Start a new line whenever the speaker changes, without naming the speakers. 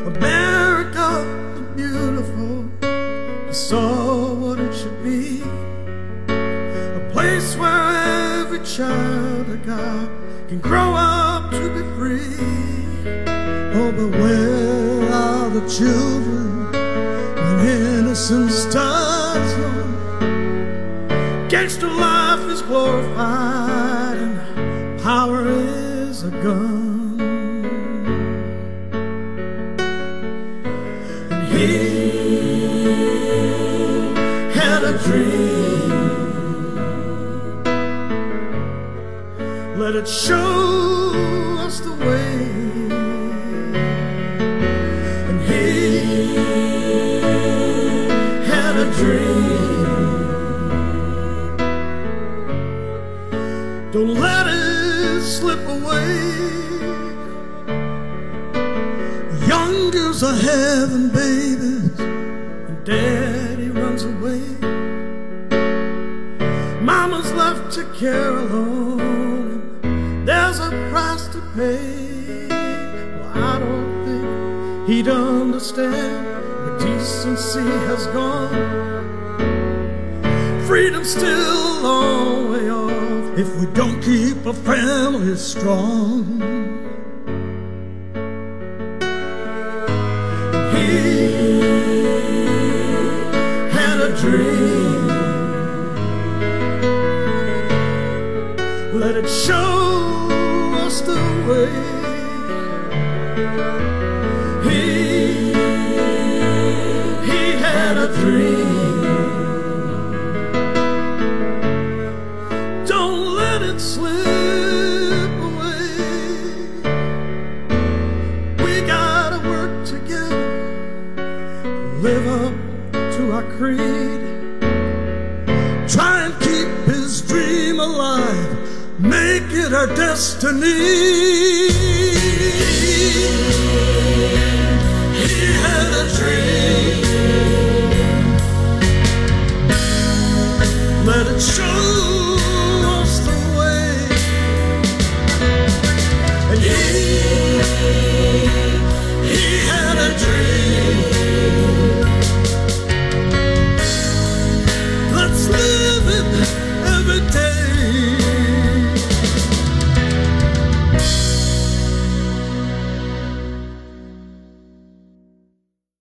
America the beautiful, he saw what it should be, a place where every child of God can grow up to be free. Oh, but where are the children when innocence dies young? Gangster life is glorified and power is a gun. And he had a dream, let it show us the way. And he had a dream, don't let it slip away. Young girls are having babies and daddy runs away. Mama's left to care alone, and there's a price to pay. Well, I don't think he'd understand where decency has gone. Freedom's still a long way off if we don't keep a family strong. He had a dream, let it show us the way. He had a dream, don't let it slip away. We gotta work together, live up to our creed, try and keep his dream alive, make it our destiny.